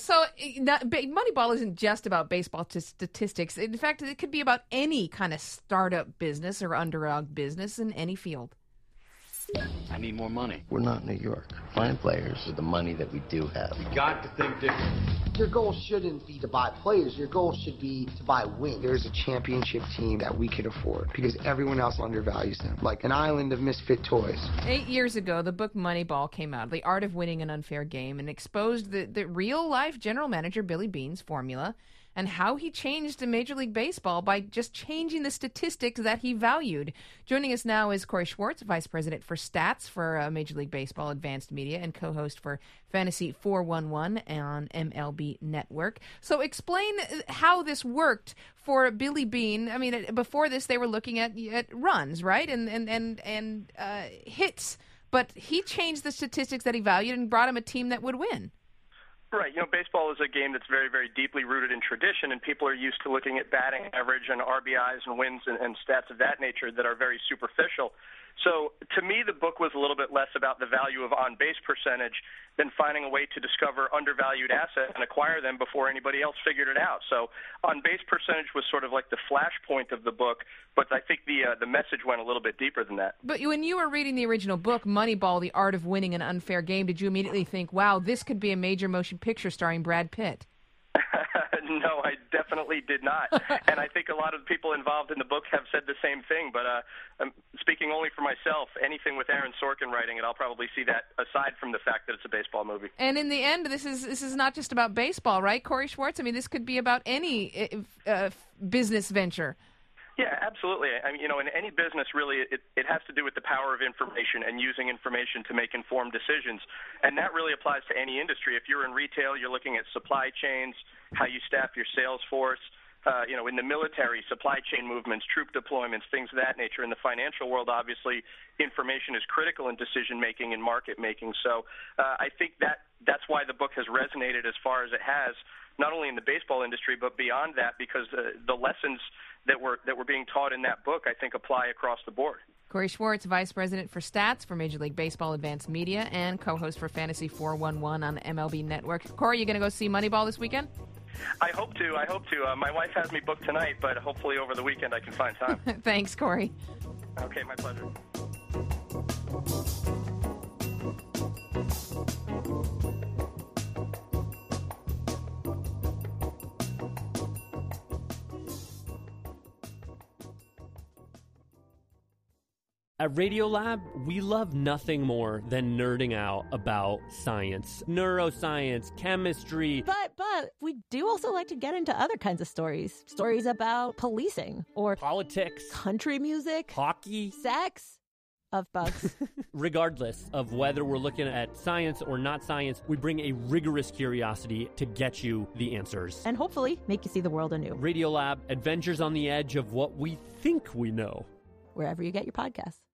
So Moneyball isn't just about baseball statistics. In fact, it could be about any kind of startup business or underdog business in any field. I need more money. We're not New York. Find players with the money that we do have. You got to think different. Your goal shouldn't be to buy players. Your goal should be to buy wins. There's a championship team that we can afford because everyone else undervalues them, like an island of misfit toys. 8 years ago, the book Moneyball came out, The Art of Winning an Unfair Game, and exposed the real-life general manager Billy Beane's formula and how he changed Major League Baseball by just changing the statistics that he valued. Joining us now is Corey Schwartz, Vice President for Stats for Major League Baseball Advanced Media and co-host for Fantasy 411 on MLB Network. So explain how this worked for Billy Beane. I mean, before this, they were looking at runs, right, and hits. But he changed the statistics that he valued and brought him a team that would win. Right. Baseball is a game that's very, very deeply rooted in tradition, and people are used to looking at batting average and RBIs and wins and stats of that nature that are very superficial. So to me, the book was a little bit less about the value of on-base percentage than finding a way to discover undervalued assets and acquire them before anybody else figured it out. So on-base percentage was sort of like the flashpoint of the book, but I think the message went a little bit deeper than that. But when you were reading the original book, Moneyball, The Art of Winning an Unfair Game, did you immediately think, wow, this could be a major motion picture starring Brad Pitt? No, I definitely did not. And I think a lot of people involved in the book have said the same thing. But I'm speaking only for myself. Anything with Aaron Sorkin writing it, I'll probably see that aside from the fact that it's a baseball movie. And in the end, this is not just about baseball, right, Corey Schwartz? I mean, this could be about any business venture. Yeah, absolutely. I mean, in any business, really, it has to do with the power of information and using information to make informed decisions. And that really applies to any industry. If you're in retail, you're looking at supply chains, how you staff your sales force. In the military, supply chain movements, troop deployments, things of that nature. In the financial world, obviously, information is critical in decision-making and market-making. So I think that's why the book has resonated as far as it has, not only in the baseball industry, but beyond that, because the lessons that were being taught in that book, I think, apply across the board. Corey Schwartz, Vice President for Stats for Major League Baseball Advanced Media and co-host for Fantasy 411 on MLB Network. Corey, you going to go see Moneyball this weekend? I hope to. My wife has me booked tonight, but hopefully over the weekend I can find time. Thanks, Corey. Okay, my pleasure. At Radiolab, we love nothing more than nerding out about science, neuroscience, chemistry. But we do also like to get into other kinds of stories. Stories about policing or politics, country music, hockey, sex, of bugs. Regardless of whether we're looking at science or not science, we bring a rigorous curiosity to get you the answers. And hopefully make you see the world anew. Radiolab, adventures on the edge of what we think we know. Wherever you get your podcasts.